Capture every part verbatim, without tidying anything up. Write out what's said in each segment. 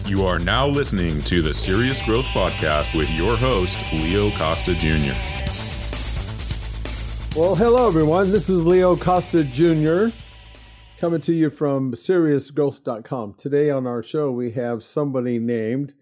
You are now listening to the Serious Growth Podcast with your host, Leo Costa Junior Well, hello, everyone. This is Leo Costa Junior coming to you from serious growth dot com. Today on our show, we have somebody named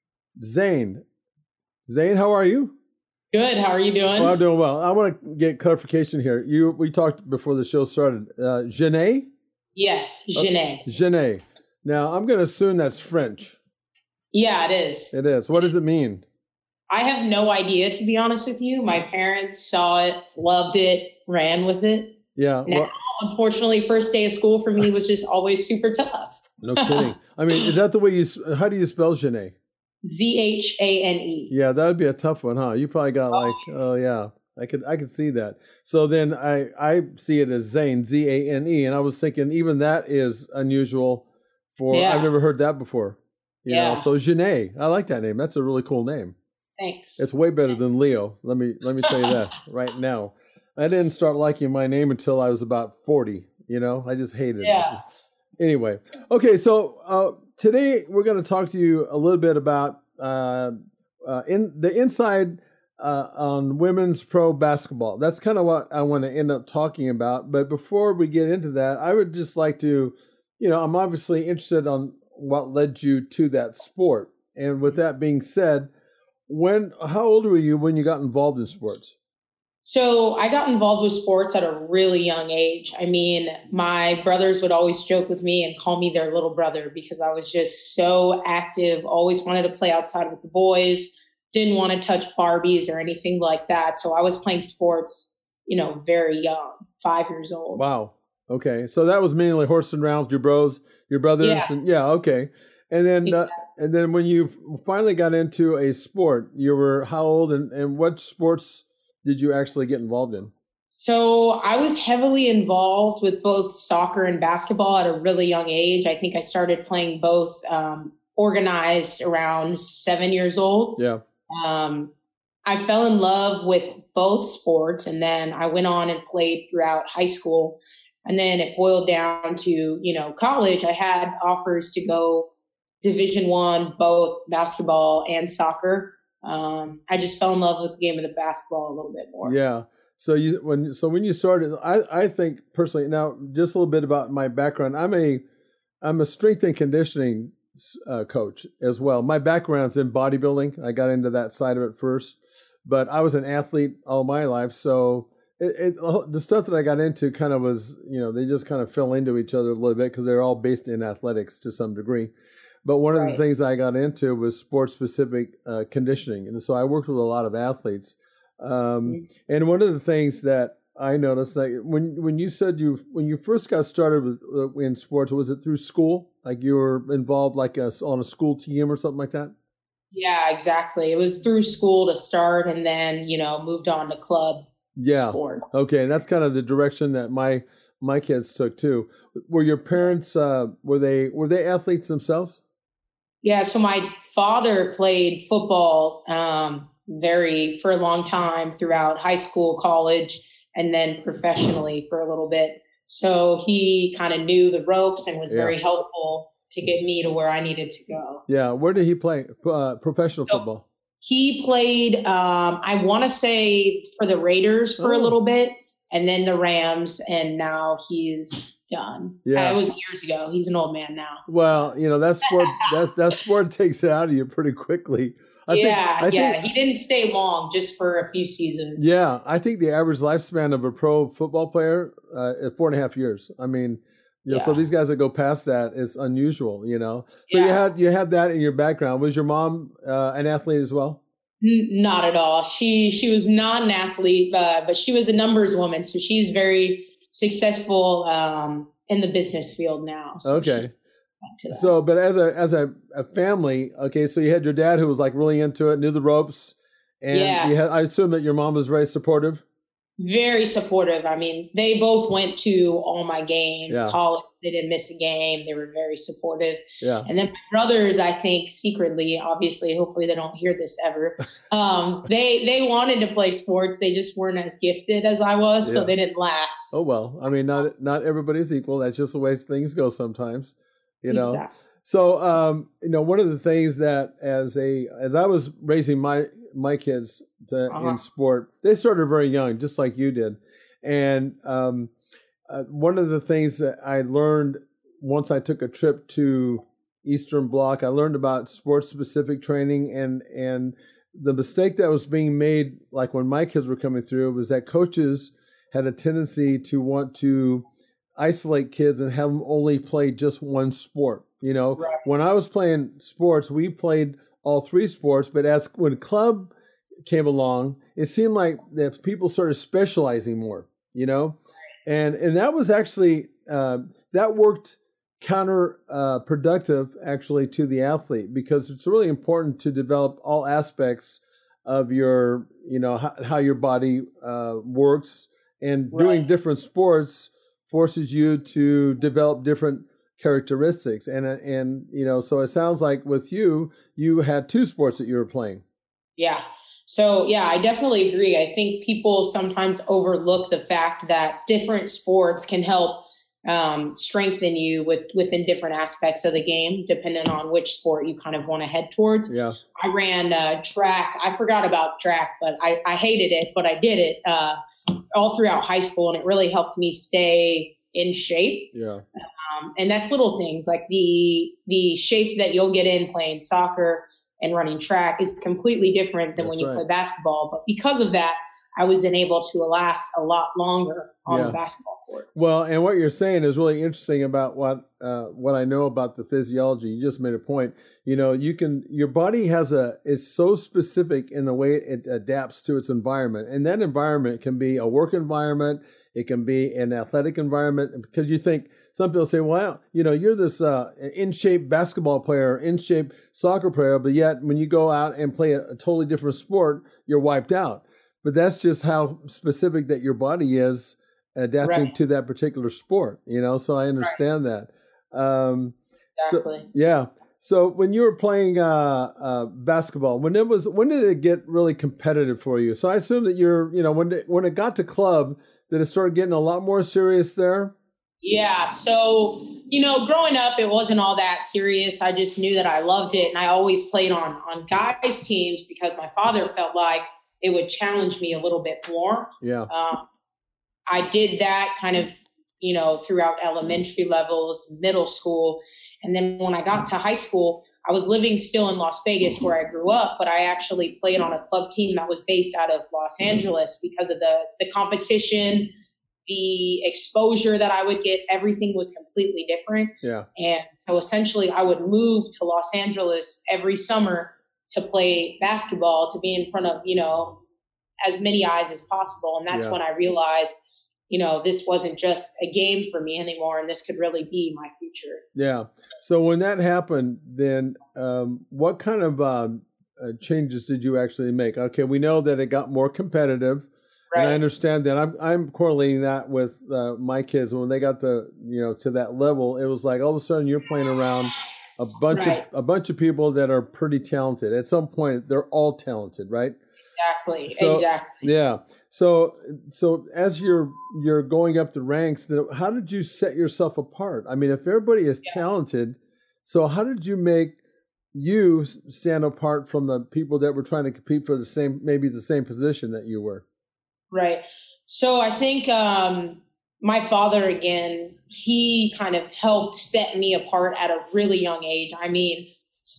Zane. Zane, how are you? Good. How are you doing? Well, I'm doing well. I want to get clarification here. You, we talked before the show started. Uh, Janae? Yes, Janae. Uh, Janae. Now, I'm going to assume that's French. Yeah, it is. It is. What does it mean? I have no idea, to be honest with you. My parents saw it, loved it, ran with it. Yeah. Now, well, unfortunately, first day of school for me was just always super tough. No kidding. I mean, is that the way you, how do you spell Janae? Z H A N E. Yeah, that would be a tough one, huh? You probably got like, oh yeah, I could, I could see that. So then I, I see it as Zane, Z A N E, and I was thinking even that is unusual for, Yeah. I've never heard that before. You Yeah. know? So Janae, I like that name. That's a really cool name. Thanks. It's way better than Leo. Let me, let me tell you that right now. I didn't start liking my name until I was about forty. You know, I just hated Yeah. it. Anyway, okay, so uh, today we're going to talk to you a little bit about uh, uh, in the inside uh, on women's pro basketball. That's kind of what I want to end up talking about. But before we get into that, I would just like to, you know, I'm obviously interested on what led you to that sport. And with that being said, when how old were you when you got involved in sports? So I got involved with sports at a really young age. I mean, my brothers would always joke with me and call me their little brother because I was just so active, always wanted to play outside with the boys, didn't want to touch Barbies or anything like that. So I was playing sports, you know, very young, five years old. Wow. Okay. So that was mainly horsing around with your bros, your brothers. Yeah. And yeah. Okay. And then, uh, Exactly. and then when you finally got into a sport, you were how old and, and what sports did you actually get involved in? So I was heavily involved with both soccer and basketball at a really young age. I think I started playing both um, organized around seven years old. Yeah. Um, I fell in love with both sports, and then I went on and played throughout high school. And then it boiled down to, you know, college. I had offers to go Division One, both basketball and soccer. Um, I just fell in love with the game of the basketball a little bit more. Yeah. So you when so when you started, I I think personally now just a little bit about my background. I'm a I'm a strength and conditioning uh, coach as well. My background's in bodybuilding. I got into that side of it first, but I was an athlete all my life. So it, it the stuff that I got into kind of was, you know, they just kind of fell into each other a little bit because they're all based in athletics to some degree. But one of Right. the things I got into was sports-specific uh, conditioning. And so I worked with a lot of athletes. Um, Mm-hmm. and one of the things that I noticed, like when when you said you, when you first got started with, uh, in sports, was it through school? Like you were involved like a, on a school team or something like that? Yeah, exactly. It was through school to start and then, you know, moved on to club Yeah. sport. Okay. And that's kind of the direction that my my kids took too. Were your parents, uh, were they were they athletes themselves? Yeah, so my father played football um, very for a long time throughout high school, college, and then professionally for a little bit. So he kind of knew the ropes and was Yeah. very helpful to get me to where I needed to go. Yeah. Where did he play? Uh, professional So- football. He played, um, I want to say, for the Raiders for a Oh. little bit, and then the Rams, and now he's done. Yeah. Uh, it was years ago. He's an old man now. Well, you know, that sport that that sport takes it out of you pretty quickly. I yeah, think, I yeah. think, He didn't stay long, just for a few seasons. yeah, I think the average lifespan of a pro football player uh, is four and a half years. I mean, you know, so Yeah. these guys that go past that is unusual, you know. So Yeah. you had you had that in your background. Was your mom uh, an athlete as well? N- Not at all. She she was not an athlete, uh, but she was a numbers woman, so she's very successful um, in the business field now. So she Okay. went to that. So, but as a as a, a family, okay, so you had your dad who was like really into it, knew the ropes, and Yeah. you had, I assume that your mom was very supportive. Very supportive. I mean, they both went to all my games, Yeah. college. They didn't miss a game. They were very supportive. Yeah. And then my brothers, I think secretly, obviously, hopefully they don't hear this ever. Um, they they wanted to play sports. They just weren't as gifted as I was, Yeah. so they didn't last. Oh well, I mean, not not everybody's equal. That's just the way things go sometimes, you know. Exactly. So, um, you know, one of the things that as a as I was raising my my kids to, Uh-huh. in sport, they started very young, just like you did. And um, uh, one of the things that I learned once I took a trip to Eastern Bloc, I learned about sports specific training, and and the mistake that was being made, like when my kids were coming through, was that coaches had a tendency to want to isolate kids and have them only play just one sport. You know, Right. when I was playing sports, we played all three sports, but as when club came along, it seemed like that people started specializing more, you know, and and that was actually uh, that worked counter uh, productive actually to the athlete, because it's really important to develop all aspects of your, you know, how, how your body uh, works, and doing Right. different sports forces you to develop different characteristics. And and you know, so it sounds like with you, you had two sports that you were playing. Yeah. So, yeah, I definitely agree. I think people sometimes overlook the fact that different sports can help um, strengthen you with within different aspects of the game, depending on which sport you kind of want to head towards. Yeah. I ran uh, track. I forgot about track, but I, I hated it, but I did it uh, all throughout high school, and it really helped me stay in shape. Yeah. Um, and that's little things like the the shape that you'll get in playing soccer and running track is completely different than That's when you right. play basketball. But because of that, I was then able to last a lot longer on Yeah. the basketball court. Well, and what you're saying is really interesting about what uh, what I know about the physiology. You just made a point. You know, you can your body has a is so specific in the way it adapts to its environment, and that environment can be a work environment. It can be an athletic environment, because you think some people say, well, you know, you're this uh, in shape basketball player, in shape soccer player, but yet when you go out and play a, a totally different sport, you're wiped out. But that's just how specific that your body is adapting Right. to that particular sport, you know, so I understand that. Um, Exactly. so, yeah. So when you were playing uh, uh, basketball, when it was, when did it get really competitive for you? So I assume that you're, you know, when it, when it got to club, did it start getting a lot more serious there? Yeah. So, you know, growing up, it wasn't all that serious. I just knew that I loved it. And I always played on, on guys' teams because my father felt like it would challenge me a little bit more. Yeah. Um, I did that kind of, you know, throughout elementary levels, middle school. And then when I got to high school, I was living still in Las Vegas where I grew up, but I actually played on a club team that was based out of Los Angeles because of the, the competition, the exposure that I would get. Everything was completely different. Yeah. And so essentially I would move to Los Angeles every summer to play basketball, to be in front of, you know, as many eyes as possible. And that's Yeah. when I realized, you know, this wasn't just a game for me anymore, and this could really be my future. Yeah. So when that happened, then um, what kind of um, uh, changes did you actually make? Okay, we know that it got more competitive, Right. and I understand that. I'm I'm correlating that with uh, my kids. When they got to, you know, to that level, it was like all of a sudden you're playing around a bunch Right. of a bunch of people that are pretty talented. At some point, they're all talented, right? Exactly. So- exactly. Yeah. So so as you're you're going up the ranks, then how did you set yourself apart? I mean, if everybody is Yeah. talented, so how did you make you s- stand apart from the people that were trying to compete for the same, maybe the same position that you were? Right. So I think um, my father, again, he kind of helped set me apart at a really young age. I mean,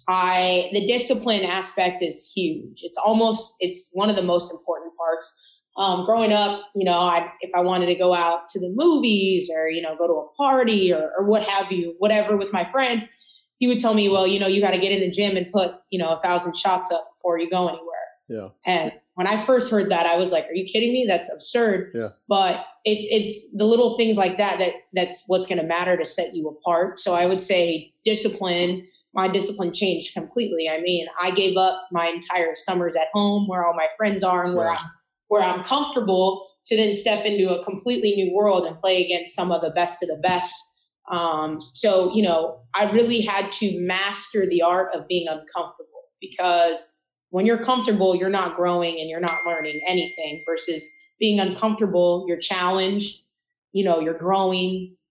I the discipline aspect is huge. It's almost it's one of the most important parts. Um, growing up, you know, I, if I wanted to go out to the movies or, you know, go to a party or, or what have you, whatever with my friends, he would tell me, well, you know, you got to get in the gym and put, you know, a thousand shots up before you go anywhere. Yeah. And when I first heard that, I was like, are you kidding me? That's absurd. Yeah. But it, it's the little things like that, that that's what's going to matter to set you apart. So I would say discipline, my discipline changed completely. I mean, I gave up my entire summers at home where all my friends are and where Yeah. I'm, where I'm comfortable, to then step into a completely new world and play against some of the best of the best. Um, so, you know, I really had to master the art of being uncomfortable, because when you're comfortable, you're not growing and you're not learning anything, versus being uncomfortable, you're challenged, you know, you're growing,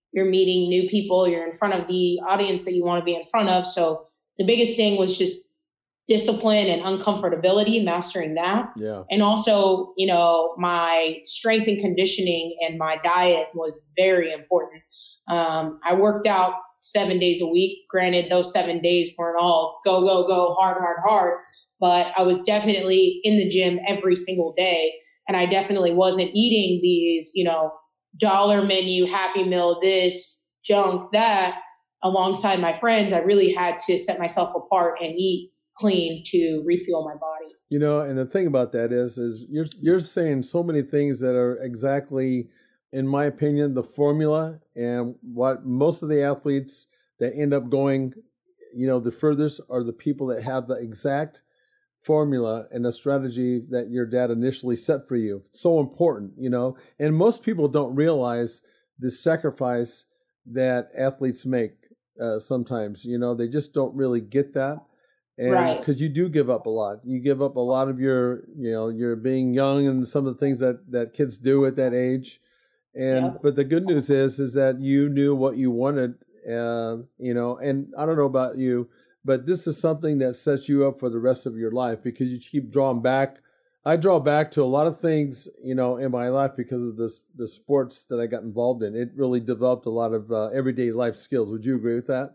you're meeting new people, you're in front of the audience that you want to be in front of. So the biggest thing was just discipline and uncomfortability, mastering that. Yeah. And also, you know, my strength and conditioning and my diet was very important. Um, I worked out seven days a week. Granted, those seven days weren't all go, go, go, hard, hard, hard, but I was definitely in the gym every single day. And I definitely wasn't eating these, you know, dollar menu, Happy Meal, this, junk, that, alongside my friends. I really had to set myself apart and eat clean to refuel my body. You know, and the thing about that is, is you're you're saying so many things that are exactly, in my opinion, the formula and what most of the athletes that end up going, you know, the furthest are the people that have the exact formula and the strategy that your dad initially set for you. So important, you know, and most people don't realize the sacrifice that athletes make uh, sometimes, you know, they just don't really get that. And right. Because you do give up a lot. You give up a lot of your, you know, your being young and some of the things that, that kids do at that age. And, yep. But the good news is, is that you knew what you wanted, uh, you know, and I don't know about you, but this is something that sets you up for the rest of your life because you keep drawing back. I draw back to a lot of things, you know, in my life because of this, the sports that I got involved in. It really developed a lot of uh, everyday life skills. Would you agree with that?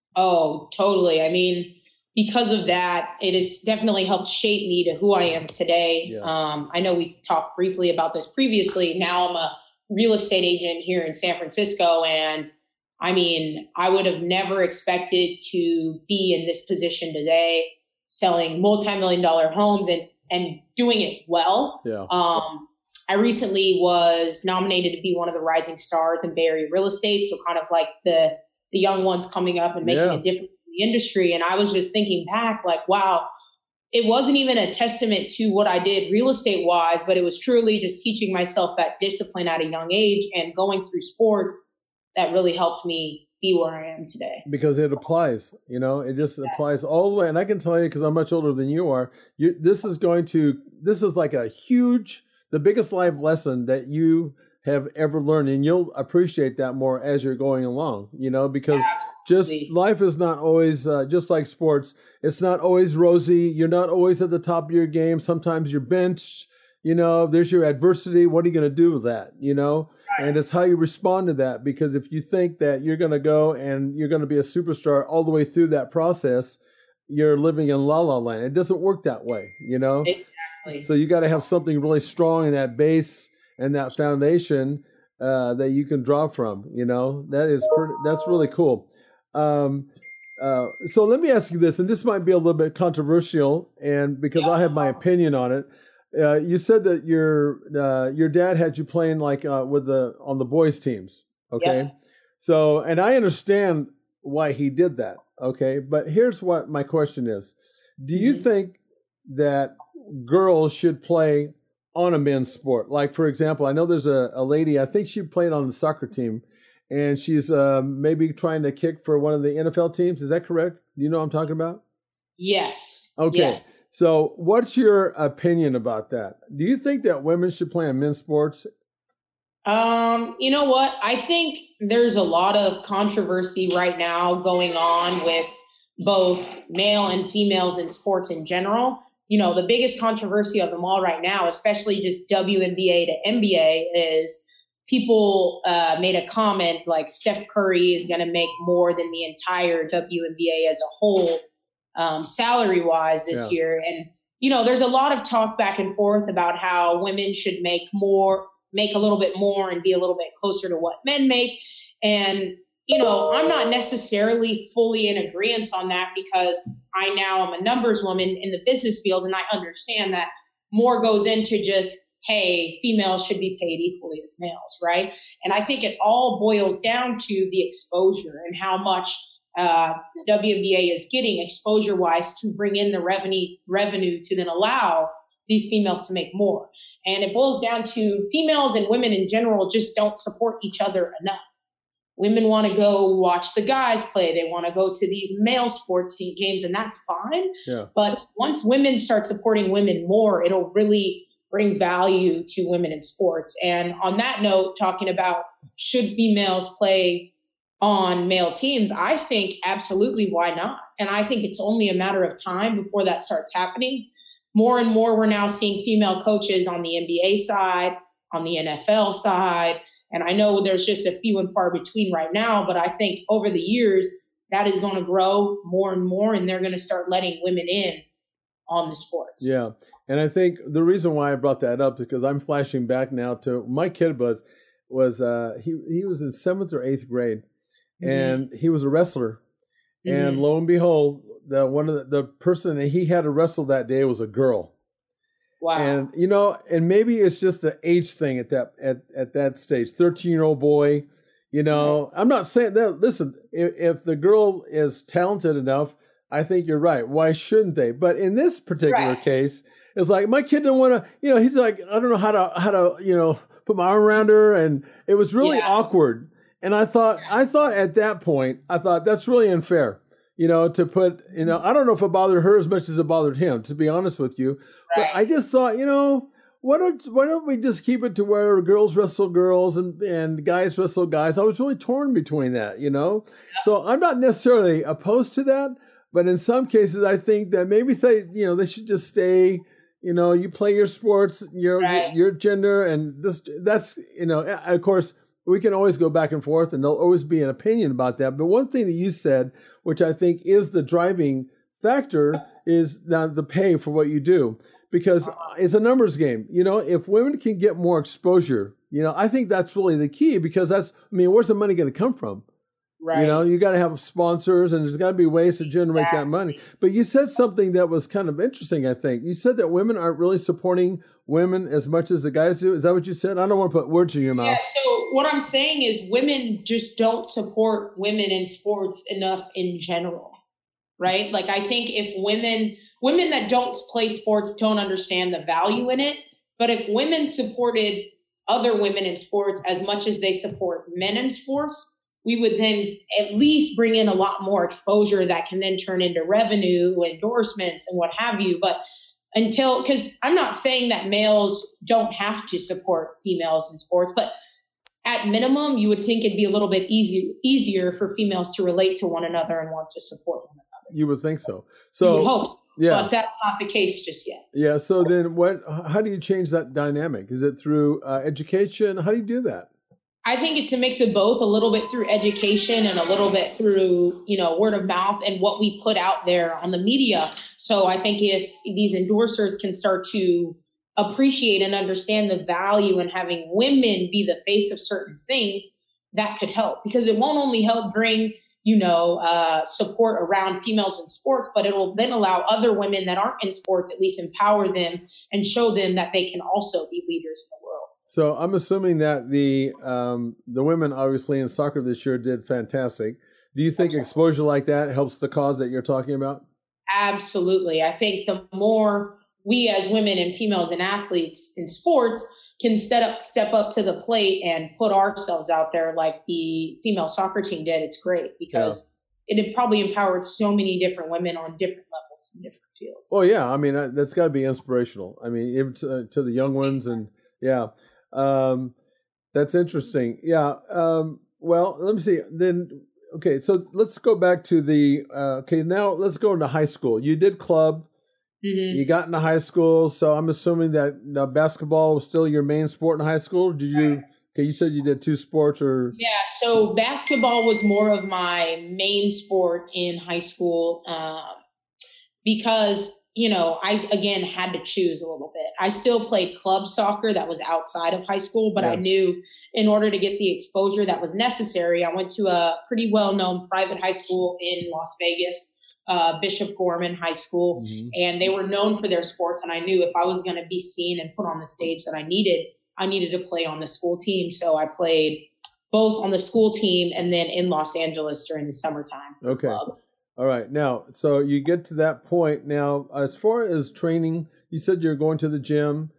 Oh, totally. I mean, because of that, it has definitely helped shape me to who I am today. Yeah. Um, I know we talked briefly about this previously. Now I'm a real estate agent here in San Francisco. And I mean, I would have never expected to be in this position today, selling multi-million dollar homes and, and doing it well. Yeah. Um, I recently was nominated to be one of the rising stars in Bay Area real estate. So kind of like the, the young ones coming up and making yeah. a difference industry. And I was just thinking back like, wow, it wasn't even a testament to what I did real estate wise, but it was truly just teaching myself that discipline at a young age and going through sports that really helped me be where I am today. Because it applies, you know, it just yeah. applies all the way. And I can tell you, because I'm much older than you are, you, this is going to, this is like a huge, the biggest life lesson that you have ever learned. And you'll appreciate that more as you're going along, you know, because Absolutely. just life is not always uh, just like sports. It's not always rosy. You're not always at the top of your game. Sometimes you're benched, you know, there's your adversity. What are you going to do with that? You know, right. And it's how you respond to that. Because if you think that you're going to go and you're going to be a superstar all the way through that process, you're living in la la land. It doesn't work that way, you know, exactly. So you got to have something really strong in that base and that foundation uh, that you can draw from, you know, that is pretty, that's really cool. Um, uh, so let me ask you this, and this might be a little bit controversial, and because I have my opinion on it. Uh, you said that your uh, your dad had you playing like uh, with the on the boys teams, okay? Yeah. So, and I understand why he did that, okay? But here's what my question is: do you mm-hmm. think that girls should play on a men's sport? Like, for example, I know there's a, a lady, I think she played on the soccer team, and she's uh, maybe trying to kick for one of the N F L teams. Is that correct? Do you know what I'm talking about? Yes. Okay. Yes. So what's your opinion about that? Do you think that women should play on men's sports? Um, you know what? I think there's a lot of controversy right now going on with both male and females in sports in general. You know, the biggest controversy of them all right now, especially just W N B A to N B A, is people uh, made a comment like Steph Curry is going to make more than the entire W N B A as a whole, um, salary-wise this yeah. year. And, you know, there's a lot of talk back and forth about how women should make more, make a little bit more and be a little bit closer to what men make. And, you know, I'm not necessarily fully in agreement on that because I now am a numbers woman in the business field, and I understand that more goes into just, hey, females should be paid equally as males, right? And I think it all boils down to the exposure and how much uh, the W N B A is getting exposure-wise to bring in the revenue revenue to then allow these females to make more. And it boils down to females and women in general just don't support each other enough. Women want to go watch the guys play. They want to go to these male sports games, and that's fine. Yeah. But once women start supporting women more, it'll really bring value to women in sports. And on that note, talking about should females play on male teams? I think absolutely, why not? And I think it's only a matter of time before that starts happening. More and more, we're now seeing female coaches on the N B A side, on the N F L side. And I know there's just a few and far between right now, but I think over the years, that is going to grow more and more, and they're going to start letting women in on the sports. Yeah. And I think the reason why I brought that up is because I'm flashing back now to my kid was, was uh, he, he was in seventh or eighth grade, mm-hmm. and he was a wrestler. Mm-hmm. And lo and behold, the one of the, the person that he had to wrestle that day was a girl. Wow. And, you know, and maybe it's just the age thing at that, at, at that stage, thirteen year old boy, you know, right. I'm not saying that, listen, if, if the girl is talented enough, I think you're right. Why shouldn't they? But in this particular right. case, it's like, my kid didn't want to, you know, he's like, I don't know how to, how to, you know, put my arm around her. And it was really yeah. awkward. And I thought, I thought at that point, I thought that's really unfair. You know, to put, you know, I don't know if it bothered her as much as it bothered him, to be honest with you. Right. But I just thought, you know, why don't why don't we just keep it to where girls wrestle girls and, and guys wrestle guys? I was really torn between that, you know. Yeah. So I'm not necessarily opposed to that, but in some cases, I think that maybe they, you know, they should just stay. You know, you play your sports, your right. your gender, and this that's, you know, of course. We can always go back and forth, and there'll always be an opinion about that. But one thing that you said, which I think is the driving factor, is now the pay for what you do, because it's a numbers game. You know, if women can get more exposure, you know, I think that's really the key, because that's, I mean, where's the money going to come from? Right. You know, you got to have sponsors, and there's got to be ways to generate exactly. that money. But you said something that was kind of interesting, I think. You said that women aren't really supporting women as much as the guys do. Is that what you said? I don't want to put words in your mouth. Yeah, so what I'm saying is women just don't support women in sports enough in general, right? Like, I think if women, women that don't play sports don't understand the value in it. But if women supported other women in sports as much as they support men in sports, we would then at least bring in a lot more exposure that can then turn into revenue, endorsements, and what have you. But until, because I'm not saying that males don't have to support females in sports, but at minimum, you would think it'd be a little bit easier easier for females to relate to one another and want to support one another. You would think so. So you would hope, yeah, but that's not the case just yet. Yeah. So then, what? How do you change that dynamic? Is it through uh, education? How do you do that? I think it's a mix of both, a little bit through education and a little bit through, you know, word of mouth and what we put out there on the media. So I think if these endorsers can start to appreciate and understand the value in having women be the face of certain things, that could help, because it won't only help bring, you know, uh, support around females in sports, but it will then allow other women that aren't in sports, at least empower them and show them that they can also be leaders in the world. So I'm assuming that the um, the women, obviously, in soccer this year did fantastic. Do you think Absolutely. exposure like that helps the cause that you're talking about? Absolutely. I think the more we as women and females and athletes in sports can step up, step up to the plate and put ourselves out there like the female soccer team did, it's great, because yeah. it had probably empowered so many different women on different levels in different fields. Well, yeah. I mean, that's got to be inspirational. I mean, even to, to the young ones, and yeah. Um, that's interesting. Yeah. Um, well, let me see. Then, okay. So let's go back to the, uh, okay, now let's go into high school. You did club, mm-hmm. you got into high school. So I'm assuming that uh, basketball was still your main sport in high school. Did you, okay, you said you did two sports or? Yeah. So basketball was more of my main sport in high school, um, because you know, I, again, had to choose a little bit. I still played club soccer that was outside of high school, but yeah. I knew in order to get the exposure that was necessary, I went to a pretty well-known private high school in Las Vegas, uh, Bishop Gorman High School, mm-hmm. and they were known for their sports. And I knew if I was going to be seen and put on the stage that I needed, I needed to play on the school team. So I played both on the school team and then in Los Angeles during the summertime. Okay. Club. All right. Now, so you get to that point. Now, as far as training, you said you're going to the gym.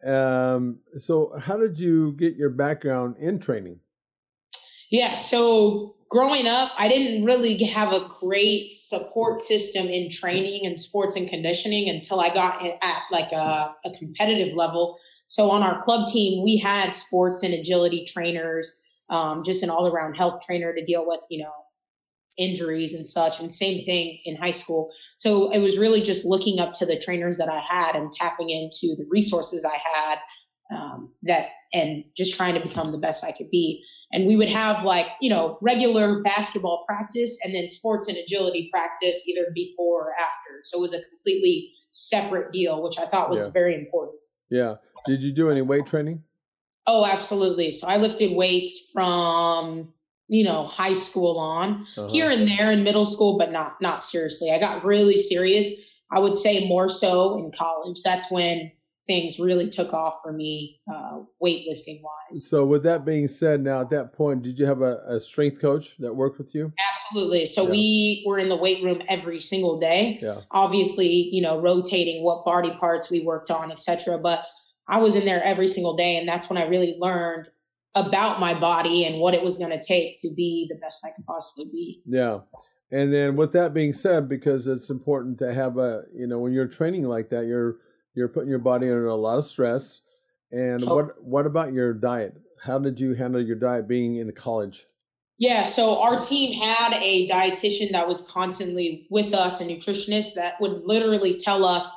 Um, so how did you get your background in training? Yeah. So growing up, I didn't really have a great support system in training and sports and conditioning until I got at like a, a competitive level. So on our club team, we had sports and agility trainers. um, just an all around health trainer to deal with, you know, injuries and such. And same thing in high school. So it was really just looking up to the trainers that I had and tapping into the resources I had, um, that, and just trying to become the best I could be. And we would have like, you know, regular basketball practice and then sports and agility practice either before or after. So it was a completely separate deal, which I thought was Yeah. very important. Yeah. Did you do any weight training? Oh, absolutely. So I lifted weights from, you know, high school on, Uh-huh. here and there in middle school, but not, not seriously. I got really serious. I would say more so in college. That's when things really took off for me, uh, weightlifting wise. So with that being said, now at that point, did you have a, a strength coach that worked with you? Absolutely. So Yeah. we were in the weight room every single day, Yeah. obviously, you know, rotating what body parts we worked on, et cetera. But I was in there every single day. And that's when I really learned about my body and what it was going to take to be the best I could possibly be. Yeah. And then with that being said, because it's important to have a, you know, when you're training like that, you're, you're putting your body under a lot of stress. And Oh. what, what about your diet? How did you handle your diet being in college? Yeah, so our team had a dietitian that was constantly with us, a nutritionist that would literally tell us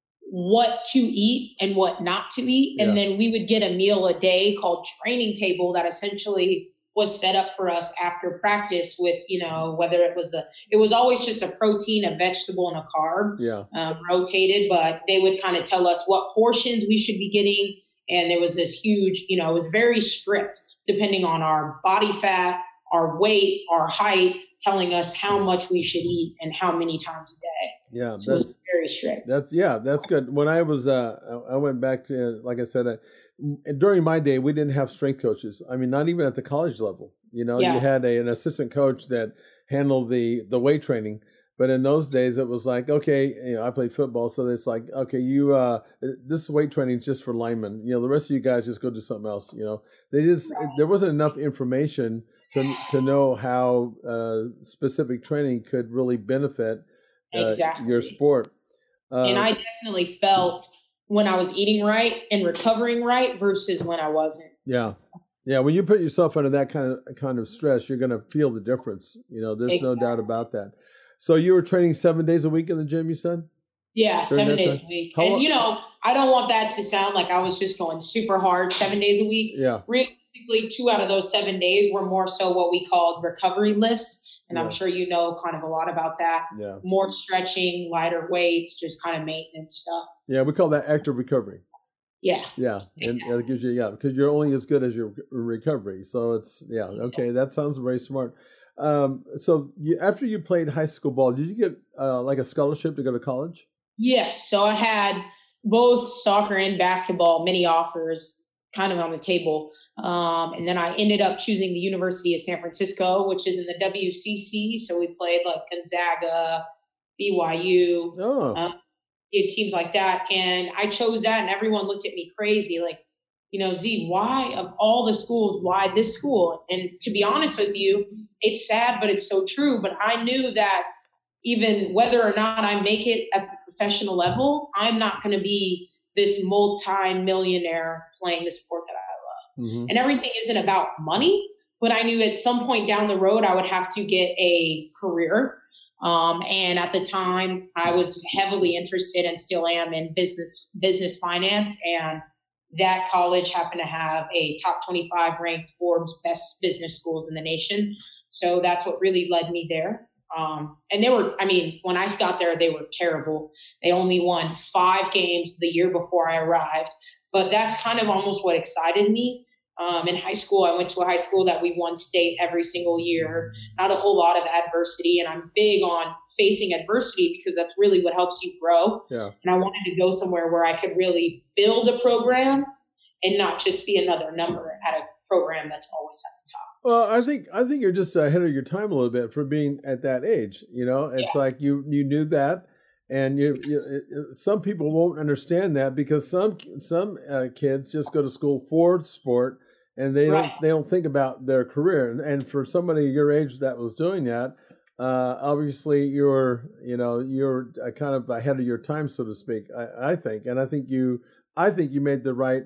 what to eat and what not to eat. Yeah. And then we would get a meal a day called training table that essentially was set up for us after practice with, you know, whether it was a, it was always just a protein, a vegetable, and a carb, Yeah. um, rotated, but they would kind of tell us what portions we should be getting. And there was this huge, you know, it was very strict depending on our body fat, our weight, our height, telling us how much we should eat and how many times a day. Yeah. So it That's, was very strict. that's, yeah, that's good. When I was, uh, I I went back to, like I said, uh, during my day, we didn't have strength coaches. I mean, not even at the college level, you know, Yeah. you had a, an assistant coach that handled the, the weight training. But in those days, it was like, okay, you know, I played football. So it's like, okay, you, uh, this weight training is just for linemen. You know, the rest of you guys just go do something else. You know, they just, there wasn't enough information to, to know how uh, specific training could really benefit uh, Exactly. your sport. Uh, and I definitely felt when I was eating right and recovering right versus when I wasn't. Yeah. Yeah. When you put yourself under that kind of kind of stress, you're going to feel the difference. You know, there's Exactly. no doubt about that. So you were training seven days a week in the gym, you said? Yeah, During seven that days time? a week. How And, long- you know, I don't want that to sound like I was just going super hard seven days a week. Yeah. Realistically, two out of those seven days were more so what we called recovery lifts. And Yeah. I'm sure you know kind of a lot about that. Yeah. More stretching, lighter weights, just kind of maintenance stuff. Yeah. We call that active recovery. Yeah. Yeah. And yeah, it gives you, yeah, because you're only as good as your recovery. So it's, yeah. Okay. That sounds very smart. Um, so you, after you played high school ball, did you get uh, like a scholarship to go to college? Yes. So I had both soccer and basketball, many offers kind of on the table. Um, and then I ended up choosing the University of San Francisco, which is in the W C C. So we played like Gonzaga, B Y U, Oh, um, teams like that. And I chose that, and everyone looked at me crazy, like, you know, Z, why of all the schools, why this school? And to be honest with you, it's sad, but it's so true. But I knew that even whether or not I make it at the professional level, I'm not going to be this multi-millionaire playing the sport that I love. mhm. And everything isn't about money, but I knew at some point down the road, I would have to get a career. Um, and at the time, I was heavily interested and still am in business, business finance. And that college happened to have a top twenty-five ranked Forbes best business schools in the nation. So that's what really led me there. Um, and they were, I mean, when I got there, they were terrible. They only won five games the year before I arrived, but that's kind of almost what excited me. Um, in high school, I went to a high school that we won state every single year, not a whole lot of adversity. And I'm big on facing adversity because that's really what helps you grow. Yeah. And I wanted to go somewhere where I could really build a program and not just be another number at a program that's always at the top. Well, I think I think you're just ahead of your time a little bit for being at that age. You know, it's Yeah. like you you knew that, and you, you it, some people won't understand that because some some uh, kids just go to school for sport and they Right. don't they don't think about their career. And, and for somebody your age that was doing that, uh, obviously you're you know you're uh, kind of ahead of your time, so to speak. I, I think, and I think you I think you made the right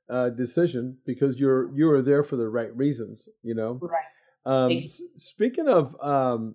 uh, decision because you're you were there for the right reasons. You know. Right. Um, Exactly. Speaking of, um,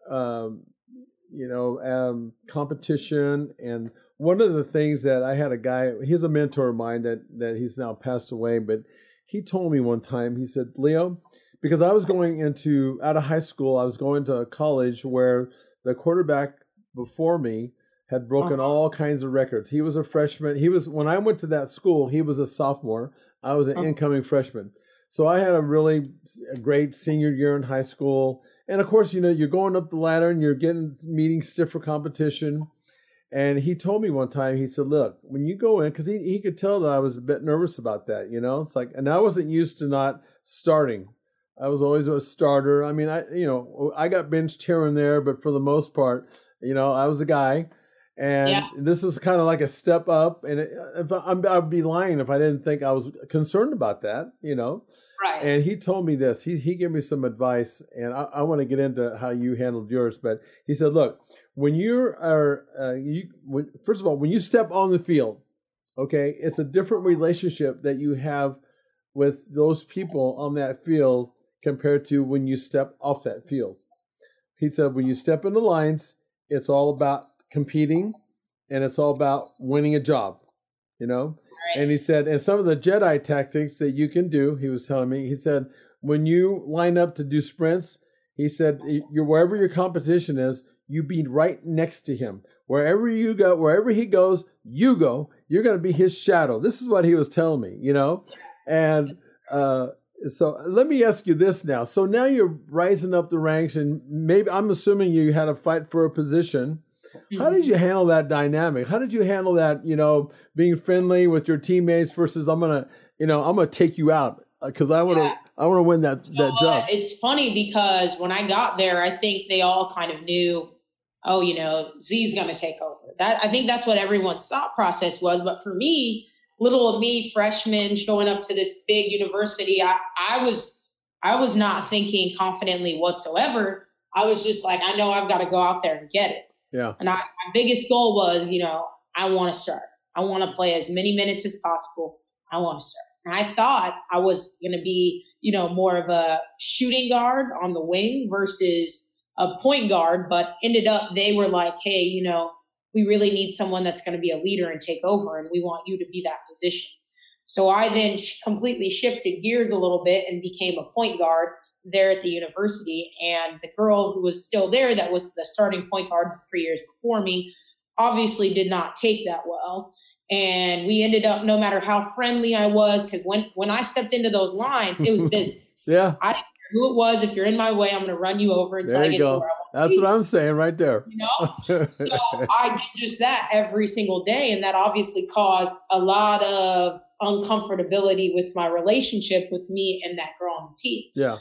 um, you know, um, competition, and one of the things that I had a guy, he's a mentor of mine that that he's now passed away, but he told me one time, he said, Leo, because I was going into out of high school, I was going to college where the quarterback before me had broken Uh-huh. all kinds of records. He was a freshman. He was when I went to that school, he was a sophomore. I was an Uh-huh. incoming freshman. So I had a really great senior year in high school. And of course, you know, you're going up the ladder and you're getting meeting stiffer competition. And he told me one time, he said, look, when you go in, because he, he could tell that I was a bit nervous about that, you know, it's like, and I wasn't used to not starting. I was always a starter. I mean, I, you know, I got benched here and there, but for the most part, you know, I was a guy. And Yeah. this is kind of like a step up. And it, if I, I'd be lying if I didn't think I was concerned about that, you know. Right. And he told me this. He he gave me some advice, and I, I want to get into how you handled yours. But he said, look, when you are, uh, you when, first of all, when you step on the field, okay, it's a different relationship that you have with those people on that field compared to when you step off that field. He said, when you step in the lines, it's all about competing, and it's all about winning a job, you know? Right. And he said, and some of the Jedi tactics that you can do, he was telling me, he said, when you line up to do sprints, he said, you're, wherever your competition is, you be right next to him. Wherever you go, wherever he goes, you go. You're going to be his shadow. This is what he was telling me, you know? And uh, so let me ask you this now. So now you're rising up the ranks, and maybe I'm assuming you had to fight for a position. How did you handle that dynamic? How did you handle that, you know, being friendly with your teammates versus I'm going to, you know, I'm going to take you out because I want to, Yeah. I want to win that, You know that what? job. It's funny because when I got there, I think they all kind of knew, oh, you know, Z's going to take over. That I think that's what everyone's thought process was. But for me, little of me, freshman, showing up to this big university, I, I was, I was not thinking confidently whatsoever. I was just like, I know I've got to go out there and get it. Yeah. And I, my biggest goal was, you know, I want to start. I want to play as many minutes as possible. I want to start. And I thought I was going to be, you know, more of a shooting guard on the wing versus a point guard, but ended up they were like, hey, you know, we really need someone that's going to be a leader and take over, and we want you to be that position. So I then completely shifted gears a little bit and became a point guard there at the university. And the girl who was still there, that was the starting point guard the three years before me, obviously did not take that well. And we ended up, no matter how friendly I was, because when, when I stepped into those lines, it was business. Yeah. I didn't care who it was. If you're in my way, I'm going to run you over until There I you get go. to where I want That's to be. what I'm saying right there. You know? So I did just that every single day. And that obviously caused a lot of uncomfortability with my relationship with me and that girl on the team. Yeah.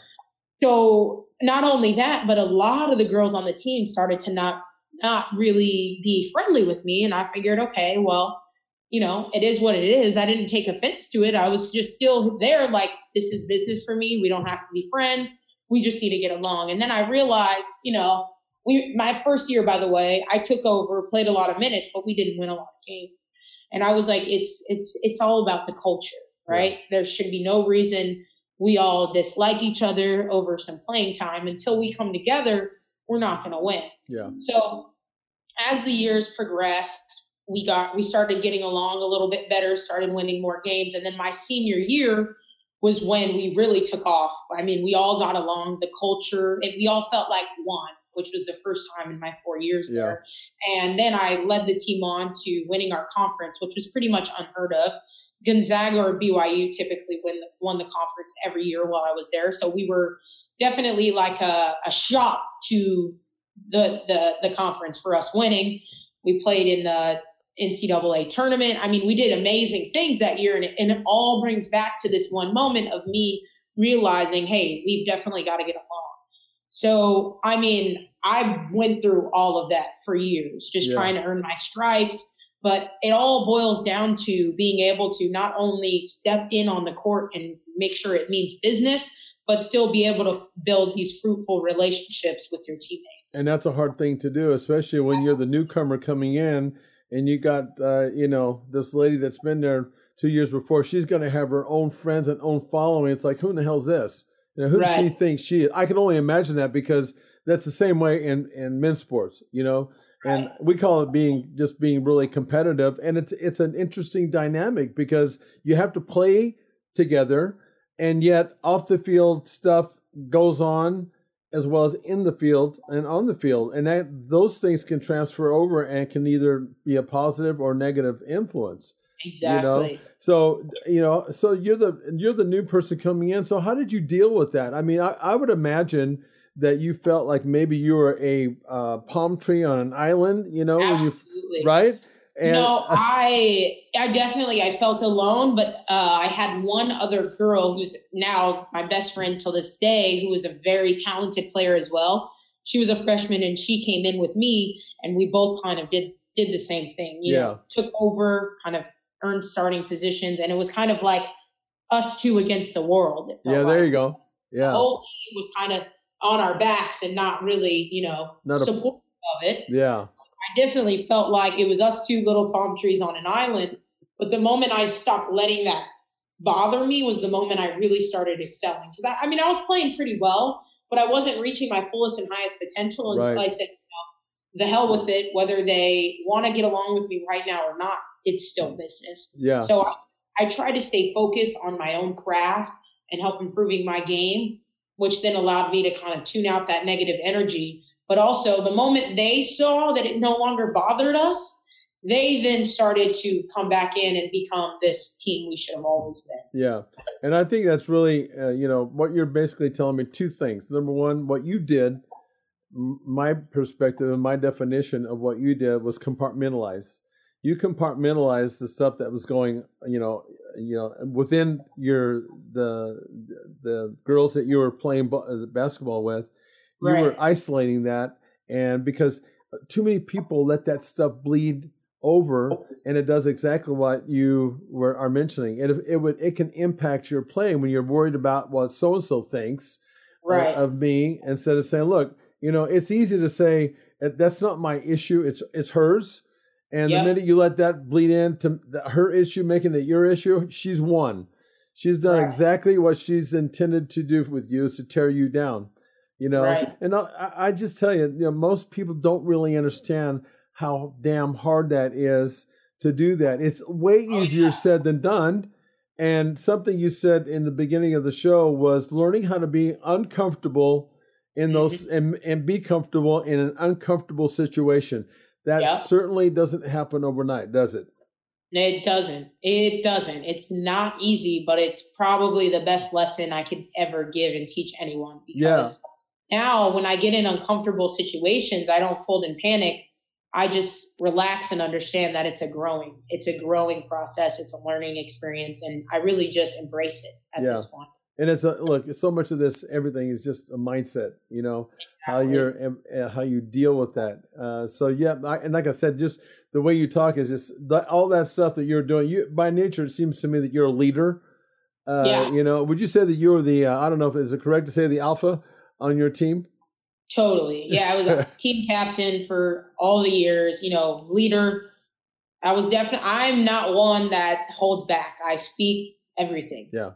So not only that, but a lot of the girls on the team started to not not really be friendly with me. And I figured, okay, well, you know, it is what it is. I didn't take offense to it. I was just still there like, this is business for me. We don't have to be friends. We just need to get along. And then I realized, you know, we my first year, by the way, I took over, played a lot of minutes, but we didn't win a lot of games. And I was like, it's it's it's all about the culture, right? Yeah. There should be no reason we all dislike each other over some playing time. Until we come together, we're not going to win. Yeah. So as the years progressed, we got we started getting along a little bit better, started winning more games. And then my senior year was when we really took off. I mean, we all got along, the culture, and we all felt like one, which was the first time in my four years Yeah. there. And then I led the team on to winning our conference, which was pretty much unheard of. Gonzaga or B Y U typically win the, won the conference every year while I was there. So we were definitely like a, a shock to the, the, the conference for us winning. We played in the N C double A tournament. I mean, we did amazing things that year, and it, and it all brings back to this one moment of me realizing, hey, we've definitely got to get along. So, I mean, I went through all of that for years, just Yeah. trying to earn my stripes. But it all boils down to being able to not only step in on the court and make sure it means business, but still be able to f- build these fruitful relationships with your teammates. And that's a hard thing to do, especially when you're the newcomer coming in and you got, uh, you know, this lady that's been there two years before, she's going to have her own friends and own following. It's like, who in the hell is this? You know, who does Right. she think she is? I can only imagine that, because that's the same way in, in men's sports, you know, and Right. we call it being just being really competitive. And it's it's an interesting dynamic, because you have to play together, and yet off the field stuff goes on as well as in the field and on the field. And that those things can transfer over and can either be a positive or negative influence. Exactly. You know, so you know, so you're the you're the new person coming in. So how did you deal with that? I mean, I, I would imagine that you felt like maybe you were a uh, palm tree on an island. You know, when you, Absolutely. right? And, no, I I definitely I felt alone, but uh, I had one other girl who's now my best friend till this day, who was a very talented player as well. She was a freshman, and she came in with me, and we both kind of did did the same thing. You Yeah. know, took over, kind of earned starting positions, and it was kind of like us two against the world. It felt yeah, there like. you go. The Yeah, whole team was kind of on our backs and not really, you know, Not a- supportive of it. yeah, I definitely felt like it was us two little palm trees on an island. But the moment I stopped letting that bother me was the moment I really started excelling. Because I, I mean, I was playing pretty well, but I wasn't reaching my fullest and highest potential until Right. I said, you know, the hell with it. Whether they want to get along with me right now or not, it's still business. yeah, So I, I try to stay focused on my own craft and help improving my game, which then allowed me to kind of tune out that negative energy. But also the moment they saw that it no longer bothered us, they then started to come back in and become this team we should have always been. yeah. And I think that's really, uh, you know, what you're basically telling me two things. Number one, what you did, m- my perspective and my definition of what you did was compartmentalize. You compartmentalized the stuff that was going, you know, you know, within your the the girls that you were playing b- basketball with. You Right. were isolating that, and because too many people let that stuff bleed over, and it does exactly what you were are mentioning. It it would it can impact your play when you're worried about what so and so thinks uh, Right. of me, instead of saying, look, you know, it's easy to say that's not my issue, it's it's hers. And Yep. the minute you let that bleed into the, her issue, making it your issue, she's won. She's done Right. exactly what she's intended to do with you, is to tear you down. You know, Right. and I, I just tell you, you know, most people don't really understand how damn hard that is to do that. It's way Oh, easier yeah. said than done. And something you said in the beginning of the show was learning how to be uncomfortable in those Mm-hmm. and, and be comfortable in an uncomfortable situation. That Yep. certainly doesn't happen overnight, does it? It doesn't. It doesn't. It's not easy, but it's probably the best lesson I could ever give and teach anyone. Because now when I get in uncomfortable situations, I don't fold and panic. I just relax and understand that it's a growing, it's a growing process. It's a learning experience. And I really just embrace it at Yeah. this point. And it's a look. So much of this, everything is just a mindset. You know how Exactly. you're uh, how you deal with that. Uh, so yeah, I, and like I said, just the way you talk is just the, all that stuff that you're doing. You by nature, it seems to me that you're a leader. Uh, Yeah. You know, would you say that you were the? Uh, I don't know if is it correct to say the alpha on your team? Totally. Yeah. I was a team captain for all the years, you know, leader. I was definitely, I'm not one that holds back. I speak everything. Yeah.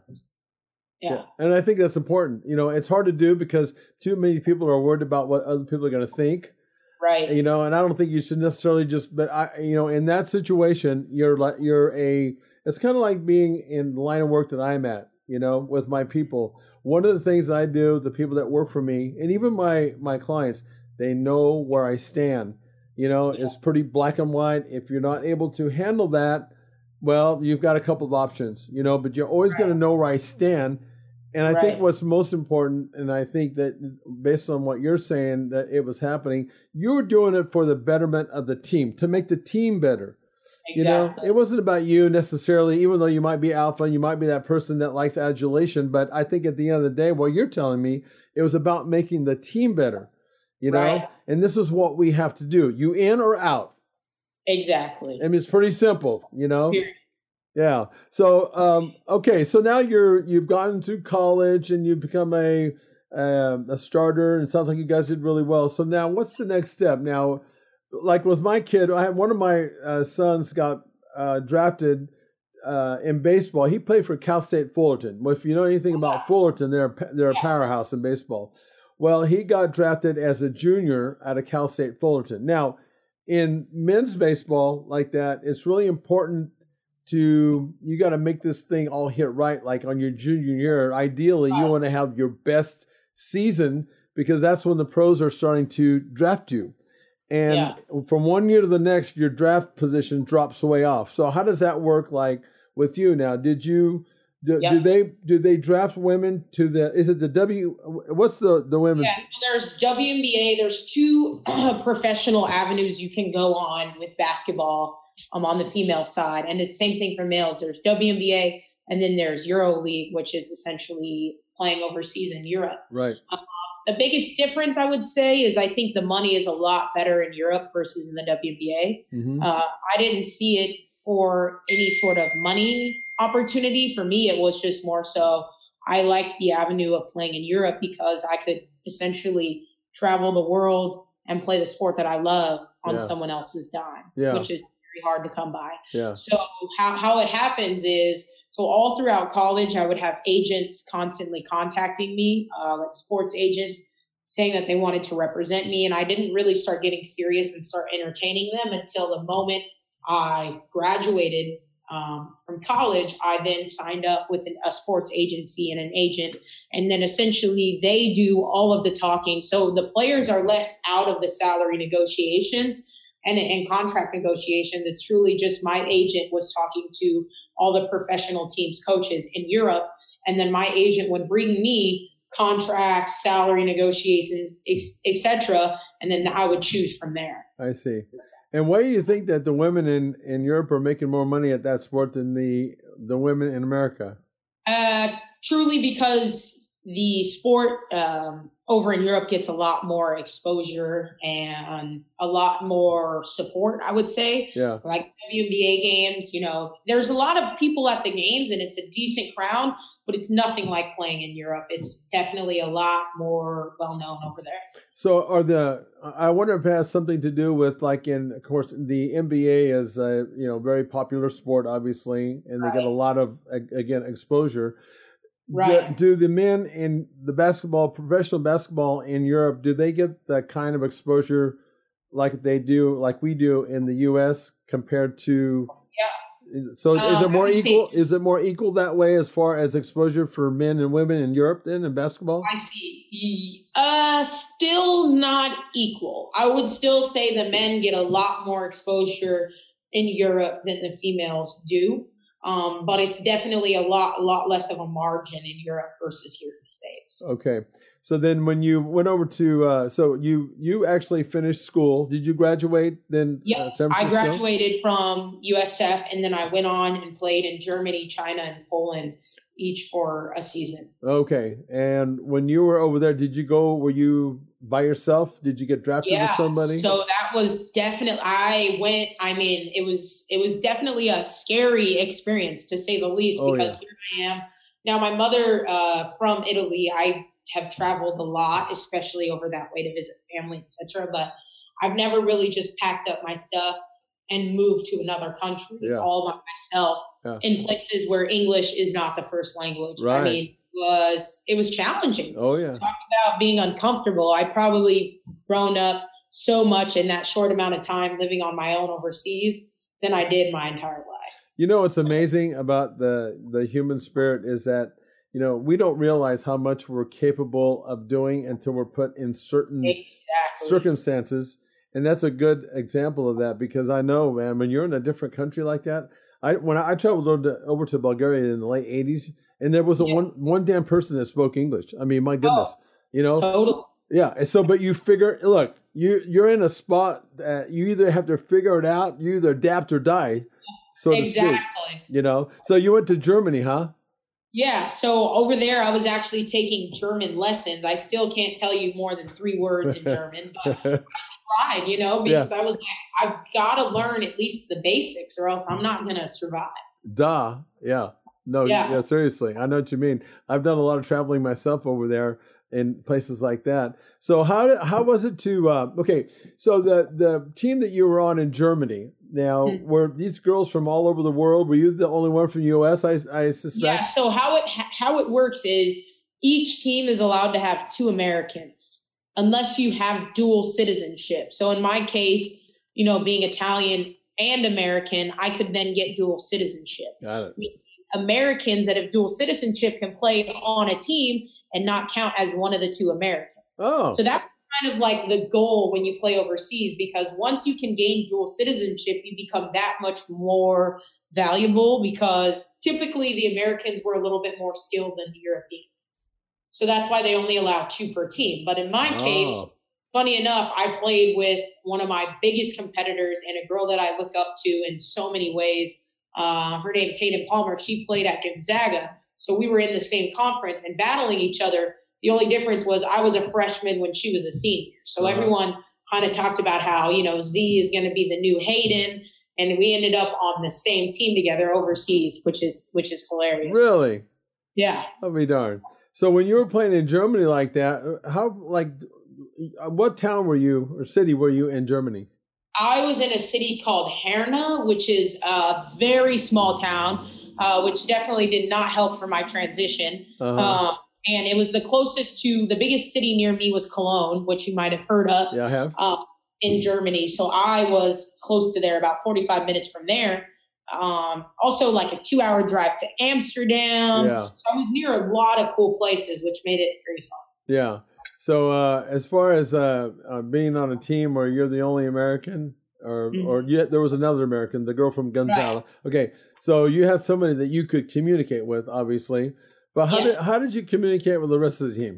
Yeah. And I think that's important. You know, it's hard to do because too many people are worried about what other people are going to think. Right. You know, and I don't think you should necessarily just, but I, you know, in that situation, you're like, you're a, it's kind of like being in the line of work that I'm at, you know, with my people. One of the things I do, the people that work for me, and even my, my clients, they know where I stand. You know, Yeah. it's pretty black and white. If you're not able to handle that, well, you've got a couple of options, you know, but you're always Right. going to know where I stand. And I Right. think what's most important, and I think that based on what you're saying, that it was happening, you were doing it for the betterment of the team, to make the team better. Exactly. You know, it wasn't about you necessarily, even though you might be alpha, you might be that person that likes adulation. But I think at the end of the day, what you're telling me, it was about making the team better, you know, Right. and this is what we have to do. You in or out? Exactly. I mean, it's pretty simple, you know? Period. Yeah. So, um, okay. So now you're, you've gotten through college and you've become a, um, a starter, and it sounds like you guys did really well. So now what's the next step? Now, like with my kid, I have one of my uh, sons got uh, drafted uh, in baseball, he played for Cal State Fullerton. Well, if you know anything about Fullerton, they're a, they're a powerhouse in baseball. Well, he got drafted as a junior out of Cal State Fullerton. Now, in men's baseball like that, it's really important to, you got to make this thing all hit right. Like on your junior year, ideally, you want to have your best season because that's when the pros are starting to draft you. And yeah. from one year to the next, your draft position drops way off. So how does that work like with you now? Did you... Do, yep. do they do they draft women to the? Is it the W? What's the the women's? Yeah, so there's W N B A. There's two professional avenues you can go on with basketball. Um, on the female side, and it's the same thing for males. There's W N B A, and then there's Euro League, which is essentially playing overseas in Europe. Right. Um, the biggest difference I would say is I think the money is a lot better in Europe versus in the W N B A. Mm-hmm. Uh, I didn't see it for any sort of money opportunity. For me, it was just more so I liked the avenue of playing in Europe because I could essentially travel the world and play the sport that I love on yeah. someone else's dime, yeah. which is very hard to come by. Yeah. So how, how it happens is, so all throughout college, I would have agents constantly contacting me, uh, like sports agents, saying that they wanted to represent me. And I didn't really start getting serious and start entertaining them until the moment I graduated um, from college. I then signed up with an, a sports agency and an agent, and then essentially they do all of the talking. So the players are left out of the salary negotiations and, and contract negotiation. That's truly just my agent was talking to all the professional teams coaches in Europe, and then my agent would bring me contracts, salary negotiations, et cetera, and then I would choose from there. I see. And why do you think that the women in, in Europe are making more money at that sport than the the women in America? Uh, truly because the sport um, over in Europe gets a lot more exposure and a lot more support, I would say. Yeah. Like W N B A games, you know, there's a lot of people at the games and it's a decent crowd, but it's nothing like playing in Europe. It's definitely a lot more well-known over there. So are the, I wonder if it has something to do with, like, in, of course, the N B A is a, you know, very popular sport, obviously, and they right. get a lot of, again, exposure. Right. Do, do the men in the basketball, professional basketball in Europe, do they get the kind of exposure like they do, like we do in the U S compared to? Yeah. So um, is it more equal? See. Is it more equal that way as far as exposure for men and women in Europe then in basketball? I see. Uh, still not equal. I would still say the men get a lot more exposure in Europe than the females do. Um, but it's definitely a lot, a lot less of a margin in Europe versus here in the States. Okay. So then when you went over to, uh, so you, you actually finished school. Did you graduate then? Yeah, uh, San I graduated from U S F and then I went on and played in Germany, China, and Poland, each for a season. Okay. And when you were over there, did you go, were you by yourself? Did you get drafted yeah, with somebody? So that was definitely, I went, I mean, it was, it was definitely a scary experience to say the least, oh, because yeah. here I am. Now my mother uh, from Italy, I have traveled a lot, especially over that way to visit family, et cetera. But I've never really just packed up my stuff and moved to another country yeah. all by myself yeah. in places where English is not the first language. Right. I mean, it was, it was challenging. Oh yeah. Talk about being uncomfortable. I probably grown up so much in that short amount of time living on my own overseas than I did my entire life. You know, what's amazing about the, the human spirit is that, you know, we don't realize how much we're capable of doing until we're put in certain exactly. circumstances. And that's a good example of that, because I know, man, when you're in a different country like that, I when I, I traveled over to, over to Bulgaria in the late eighties, and there was a yeah. one one damn person that spoke English. I mean, my goodness, oh, you know, totally. Yeah. And so, but you figure, look, you you're in a spot that you either have to figure it out, you either adapt or die, so exactly. to speak. You know, so you went to Germany, huh? Yeah. So over there, I was actually taking German lessons. I still can't tell you more than three words in German, but I tried, you know, because yeah. I was like, I've got to learn at least the basics or else I'm not going to survive. Duh. Yeah. No, yeah. yeah, seriously. I know what you mean. I've done a lot of traveling myself over there in places like that. So how did, how was it to, uh, okay, so the, the team that you were on in Germany, Now, Mm. were these girls from all over the world? Were you the only one from U S, I, I suspect? Yeah. So how it how it works is each team is allowed to have two Americans unless you have dual citizenship. So in my case, you know, being Italian and American, I could then get dual citizenship. Got it. Americans that have dual citizenship can play on a team and not count as one of the two Americans. Oh. So that's kind of like the goal when you play overseas, because once you can gain dual citizenship, you become that much more valuable, because typically the Americans were a little bit more skilled than the Europeans. So that's why they only allow two per team. But in my Oh. case, funny enough, I played with one of my biggest competitors and a girl that I look up to in so many ways. Uh, her name's Hayden Palmer. She played at Gonzaga. So we were in the same conference and battling each other. The only difference was I was a freshman when she was a senior. So Uh-huh. everyone kind of talked about how, you know, Z is going to be the new Hayden. And we ended up on the same team together overseas, which is which is hilarious. Really? Yeah. I'll be darned. So when you were playing in Germany like that, how, like, what town were you or city were you in Germany? I was in a city called Herne, which is a very small town, uh, which definitely did not help for my transition. Uh-huh. Um, and it was the closest to, the biggest city near me was Cologne, which you might have heard of. Yeah, I have. Uh, in Germany. So I was close to there, about forty-five minutes from there. Um, also like a two hour drive to Amsterdam. Yeah. So I was near a lot of cool places, which made it very fun. Yeah. So uh, as far as uh, uh, being on a team where you're the only American, or Mhm. or yet there was another American, the girl from Gonzalo. Okay, so you have somebody that you could communicate with, obviously. But how Yes. did how did you communicate with the rest of the team?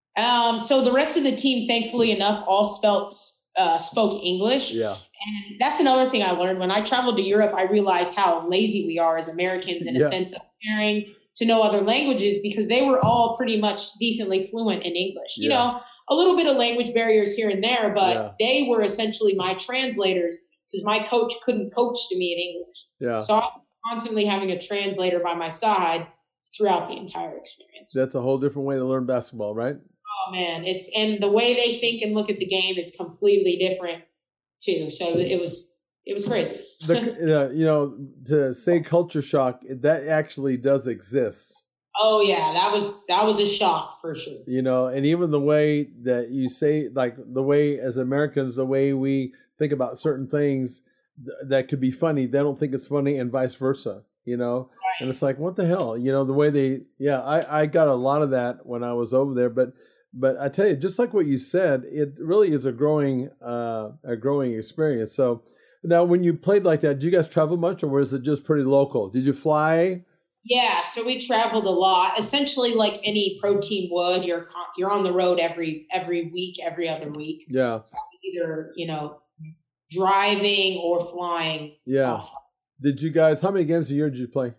Um, so the rest of the team, thankfully enough, all spelt, uh, spoke English. Yeah. And that's another thing I learned. When I traveled to Europe, I realized how lazy we are as Americans in Yeah. a sense of caring to know other languages, because they were all pretty much decently fluent in English. You Yeah. know, a little bit of language barriers here and there, but Yeah. they were essentially my translators, because my coach couldn't coach to me in English. Yeah. So I was constantly having a translator by my side throughout the entire experience. That's a whole different way to learn basketball, right? Oh man, it's, and the way they think and look at the game is completely different too. So it was it was crazy. The, uh, you know, to say culture shock, that actually does exist. Oh yeah, that was that was a shock for sure. You know, and even the way that you say, like the way as Americans, the way we think about certain things th- that could be funny, they don't think it's funny, and vice versa. You know, Right. and it's like, what the hell? You know, the way they, yeah, I I got a lot of that when I was over there, but. But I tell you, just like what you said, it really is a growing, uh, a growing experience. So now, when you played like that, did you guys travel much, or was it just pretty local? Did you fly? Yeah, so we traveled a lot. Essentially, like any pro team would, you're con- you're on the road every every week, every other week. Yeah, So either you know driving or flying. yeah. off. Did you guys? How many games a year did you play?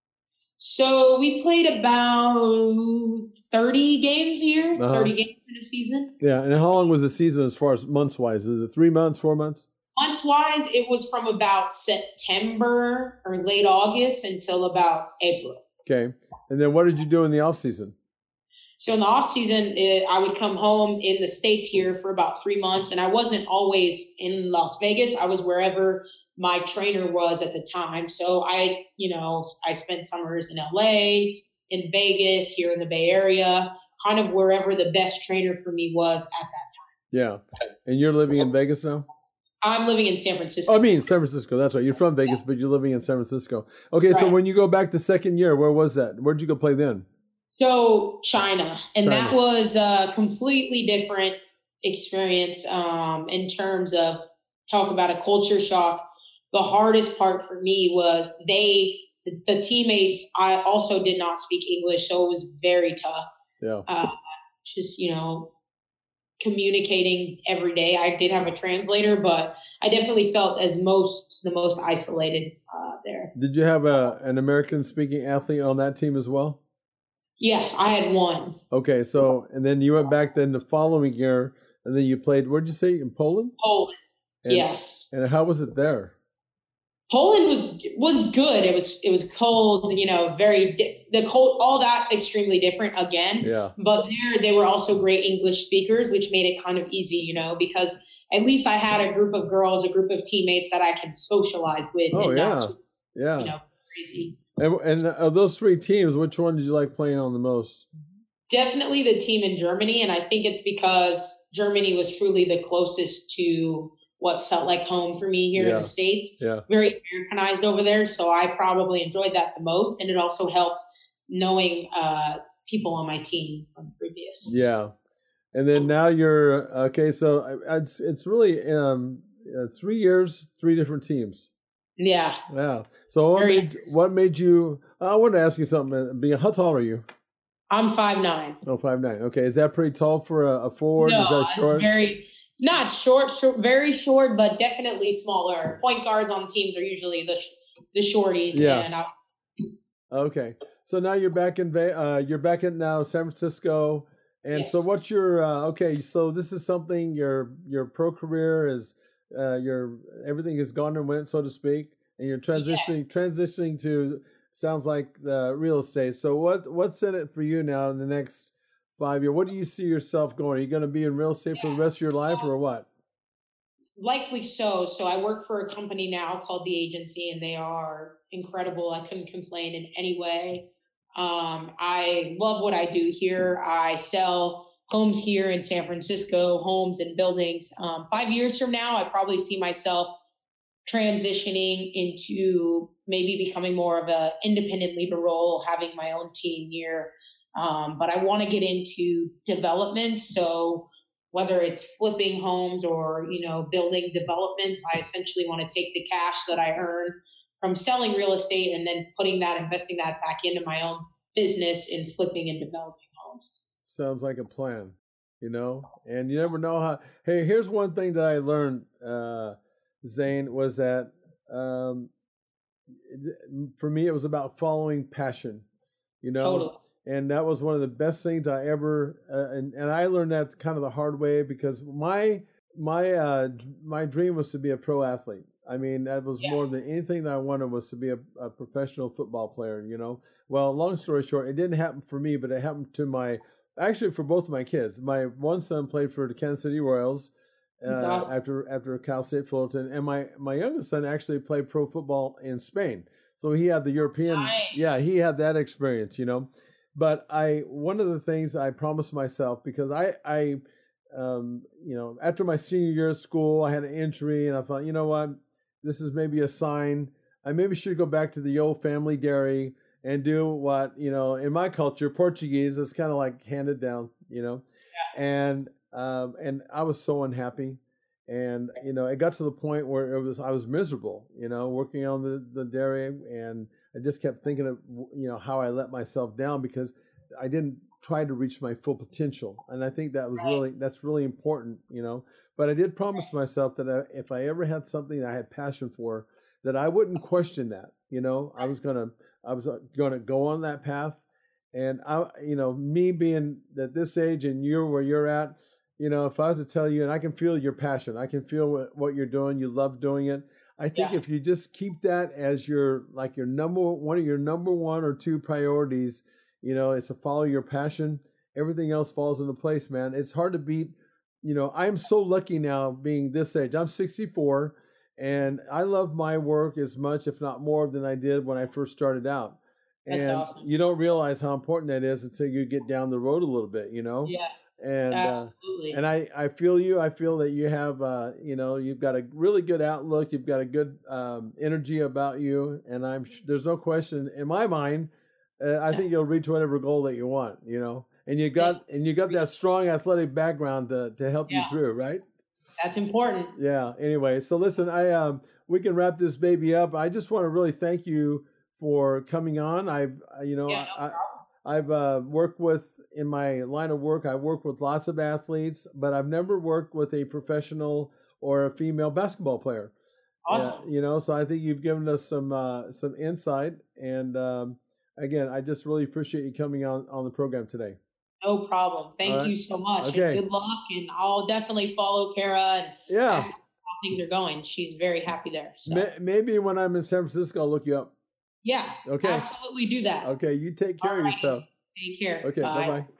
So we played about thirty games a year, Uh-huh. thirty games in a season. Yeah, and how long was the season as far as months wise? Is it three months, four months? Months wise, it was from about September or late August until about April. Okay, and then what did you do in the off season? So in the off season, it, I would come home in the States here for about three months. And I wasn't always in Las Vegas. I was wherever my trainer was at the time. So I, you know, I spent summers in L A, in Vegas, here in the Bay Area, kind of wherever the best trainer for me was at that time. Yeah, and you're living in Vegas now? I'm living in San Francisco. Oh, I mean, San Francisco. That's right. You're from Vegas, but you're living in San Francisco. Okay, so Right. when you go back to second year, where was that? Where'd you go play then? So China, and China. that was a completely different experience um, in terms of talk about a culture shock. The hardest part for me was they, the, the teammates, I also did not speak English, so it was very tough. Yeah. Uh, just, you know, communicating every day. I did have a translator, but I definitely felt as most, the most isolated uh, there. Did you have a an American speaking athlete on that team as well? Yes, I had one. Okay, so and then you went back then the following year, and then you played. Where'd you say in Poland? Poland. And, Yes. And how was it there? Poland was was good. It was it was cold, you know, very di- the cold, all that extremely different again. Yeah. But there they were also great English speakers, which made it kind of easy, you know, because at least I had a group of girls, a group of teammates that I can socialize with. Oh, and yeah. not, Yeah. You know, crazy. And, and of those three teams, which one did you like playing on the most? Definitely the team in Germany. And I think it's because Germany was truly the closest to what felt like home for me here Yeah. in the States. Yeah. Very Americanized over there. So I probably enjoyed that the most. And it also helped knowing uh, people on my team from previous. Yeah. And then now you're, okay, so it's, it's really um, uh, three years, three different teams. Yeah. Yeah. So what Very- made, what made you, I want to ask you something. Being, how tall are you? I'm five nine. Oh, five nine. Okay. Is that pretty tall for a, a forward? No, Is that short? it's very not short, short, very short, but definitely smaller. Point guards on teams are usually the sh- the shorties. Yeah. And I, Okay. So now you're back in, Ve- uh, you're back in now San Francisco. And so Yes. what's your, uh, okay, so this is something, your, your pro career is, uh, your, everything has gone and went, so to speak, and you're transitioning, transitioning to, sounds like the real estate. So what, what's in it for you now in the next five years? What do you see yourself going? Are you going to be in real estate for the Yeah, rest of your life so- or what? likely so. So I work for a company now called The Agency, and they are incredible. I couldn't complain in any way. Um, I love what I do here. I sell homes here in San Francisco, homes and buildings. Um, five years from now, I probably see myself transitioning into maybe becoming more of an independent leader role, having my own team here. Um, but I want to get into development. So whether it's flipping homes or, you know, building developments, I essentially want to take the cash that I earn from selling real estate and then putting that, investing that back into my own business in flipping and developing homes. Sounds like a plan, you know, and you never know how, hey, here's one thing that I learned, uh, Zane, was that, um, for me, it was about following passion, you know, Totally. and that was one of the best things I ever, uh, and, and I learned that kind of the hard way because my, my, uh, my dream was to be a pro athlete. I mean, that was Yeah. more than anything that I wanted was to be a, a professional football player, you know. Well, long story short, it didn't happen for me, but it happened to my, actually for both of my kids. My one son played for the Kansas City Royals That's uh, awesome. after after Cal State Fullerton, and my my youngest son actually played pro football in Spain. So he had the European, Nice. yeah, he had that experience, you know. But I, one of the things I promised myself, because I, I, um, you know, after my senior year of school, I had an injury, and I thought, you know what, this is maybe a sign. I maybe should go back to the old family dairy and do what, you know, in my culture, Portuguese is kind of like handed down, you know, Yeah. and um, and I was so unhappy. And, you know, it got to the point where it was, I was miserable, you know, working on the, the dairy, and I just kept thinking of, you know, how I let myself down because I didn't try to reach my full potential. And I think that was Right. really, that's really important, you know, but I did promise myself that I, if I ever had something that I had passion for, that I wouldn't question that, you know, I was going to, I was going to go on that path. And I, you know, me being at this age and you're where you're at, you know, if I was to tell you, and I can feel your passion, I can feel what, what you're doing, you love doing it. I think Yeah. if you just keep that as your, like your number, one of your number one or two priorities, you know, it's to follow your passion, everything else falls into place, man. It's hard to beat, you know, I'm so lucky now being this age. I'm sixty-four and I love my work as much, if not more than I did when I first started out. That's And awesome. you don't realize how important that is until you get down the road a little bit, you know? Yeah, And, uh, absolutely. and I, I feel you. I feel that you have, uh, you know, you've got a really good outlook. You've got a good um, energy about you. And I'm, there's no question in my mind, uh, I think you'll reach whatever goal that you want, you know, and you got, and you got that strong athletic background to, to help you Yeah. through, right? That's important. Yeah. Anyway, so listen, I, um, we can wrap this baby up. I just want to really thank you for coming on. I've, uh, you know, Yeah, no I, problem. I've uh, worked with, in my line of work, I've worked with lots of athletes, but I've never worked with a professional or a female basketball player. Awesome. Yeah, you know, so I think you've given us some uh, some insight. And um, again, I just really appreciate you coming on, on the program today. No problem. Thank All right. you so much. Okay. And good luck. And I'll definitely follow Kara and Yeah, ask how things are going. She's very happy there. So Ma- maybe when I'm in San Francisco, I'll look you up. yeah, Okay. absolutely do that. Okay, you take care All of right. yourself. Take care. Okay, bye bye.